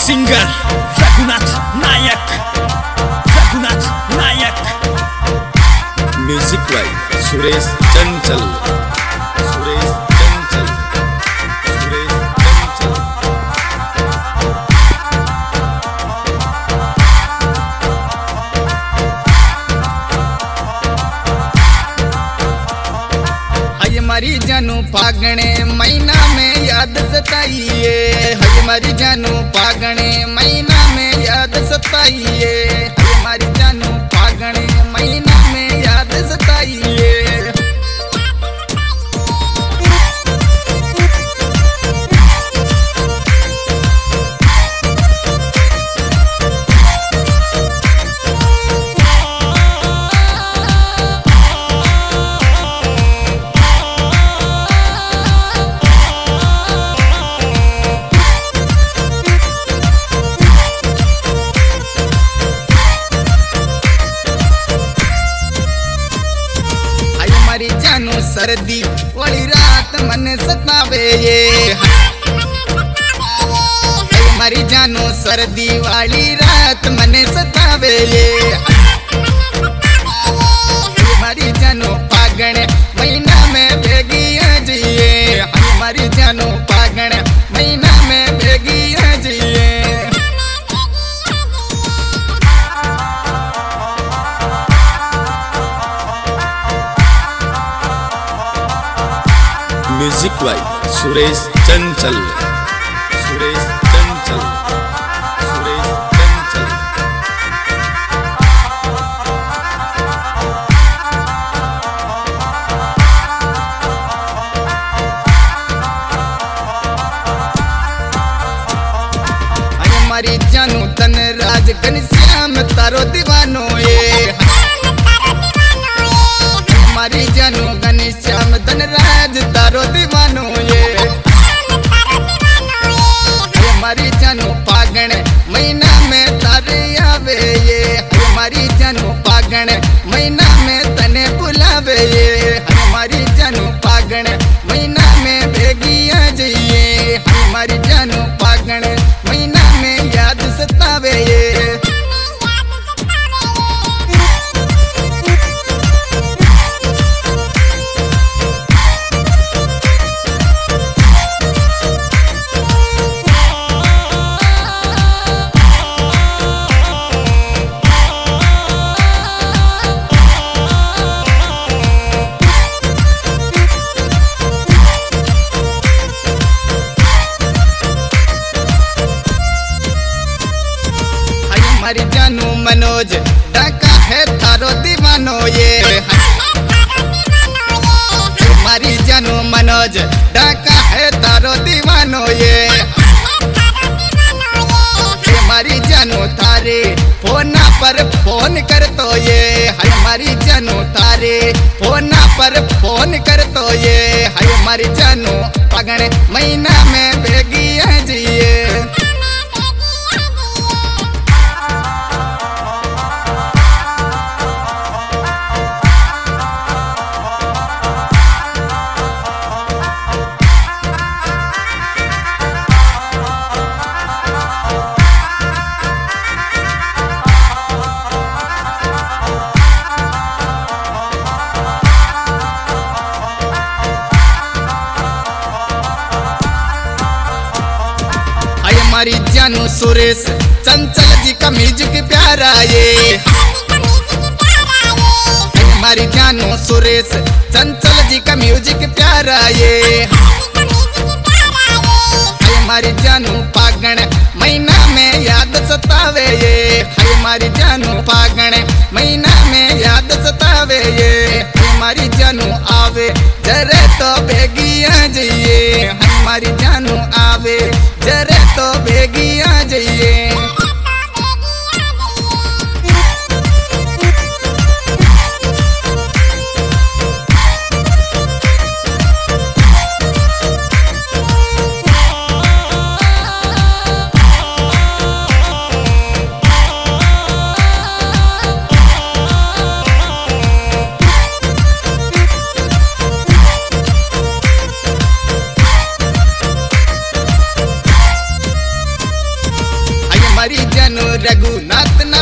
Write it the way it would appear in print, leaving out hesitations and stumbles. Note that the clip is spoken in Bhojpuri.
Singer Raghunath Nayak, Raghunath Nayak. Music by Suresh Chanchal, Suresh Chanchal, Suresh चंचल। हमारी जानू फागणे महीना में याद सताइए, हमारी जानू फागणे महीना में याद सताइए, हमारी जानू फागणे महीना में याद सताइए। हमारी जानू सर्दी वाली रात मन सतावे ये, हमारी जानू सर्दी वाली रात मन सतावे ये, हमारी जानू फागण महीना में भेगी जिए, हमारी जानू फागण महीना में भेगी जिए। म्यूजिक बाय सुरेश चंचल, सुरेश चंचल, सुरेश चंचल। हमारी जानू तन राज घनश्याम तारो दीवानो ये, हमारी जानू घनश्याम धनराज तारो दीवानो ये, हमारी जानू फागण महीना में तारे आवे ये, हमारी जानू फागण महीना में तने बुलावे ये, हमारी जानू फागण महीना में भेगिया जाइए, हमारी जानू फागण महीना में याद सतावे ये। हमारी जानू मनोज डाका है तारो दीवानो ये, हमारी जानू मनोज डाका है तारो दीवानो ये, हमारी जानू तारे फोना पर फोन कर तो ये, हमारी जानू तारे फोना पर फोन कर तो ये, हमारी जानू फागण महीना में भेगिया जिए। हमारी जानू सुरेश चंचल जी का म्यूजिक प्यारा ये, हमारी जानू सुरेश चंचल जी का म्यूजिक प्यारा ये, हमारी जानू फागण महीना में याद सतावे ये, हमारी जानू फागण महीना में याद सतावे ये, हमारी जानू आवे जरे तो भेगिया जाइए, हमारी जानू आवे जरे तो भेगिया जाइए। रघुनाथ